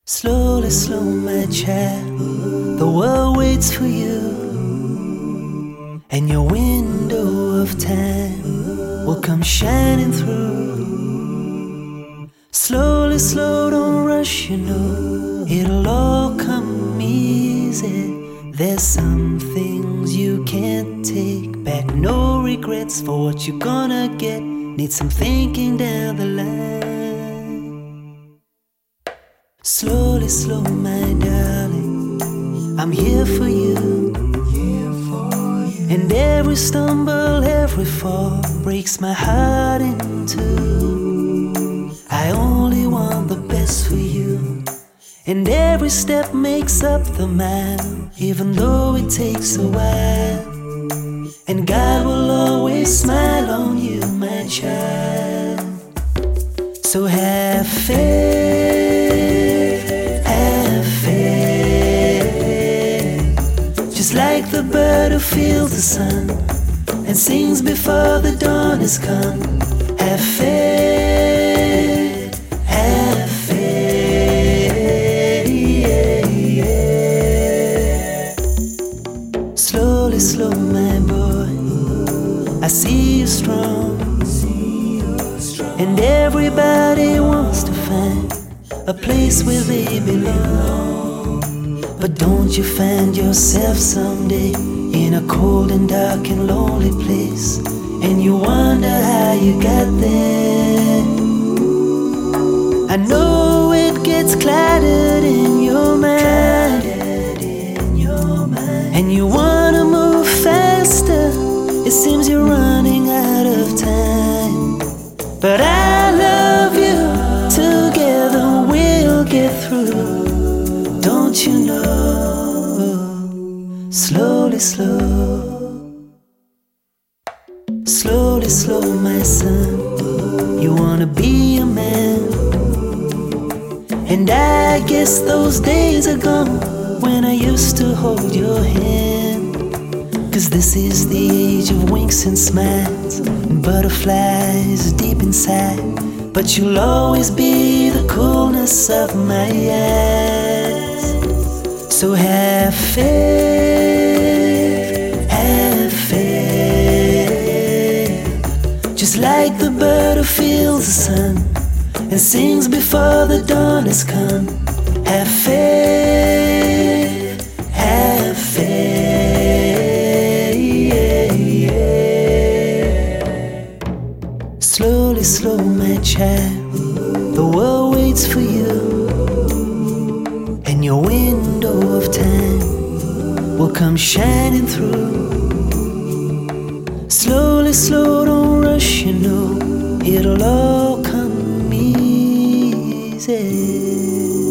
Slowly, slow, my child, the world waits for you, and your window of time will come shining through. Slowly, slow, don't rush, you know, it'll all come easy. There's some things you can't take back, no regrets for what you're gonna get. Need some thinking down the line. Slowly, slow, my darling, I'm here for you. And every stumble, every fall breaks my heart in two. I only want the best for you, and every step makes up the mile, even though it takes a while. And God will always smile on you, my child. So have faith, have faith. Just like the bird who feels the sun and sings before the dawn has come. Have faith, have faith, yeah, yeah. Slowly, slow, my boy, I see you strong, and everybody wants to find a place where they belong. But don't you find yourself someday in a cold and dark and lonely place, and you wonder how you got there? I know it gets clouded in your mind, and you wanna move faster. It seems you're running out of time, but I love you. Together we'll get through. Don't you know? Slowly, slow. Slowly, slow, my son. You wanna be a man, and I guess those days are gone when I used to hold your hand. 'Cause this is the age of winks and smiles and butterflies deep inside. But you'll always be the coolness of my eyes. So have faith, have faith. Just like the bird who feels the sun and sings before the dawn has come. Have faith, have faith, yeah, yeah. Slowly, slow, my child, the world waits for you, and your window of time will come shining through. Slowly, slow, don't rush, you know, it'll all come easy.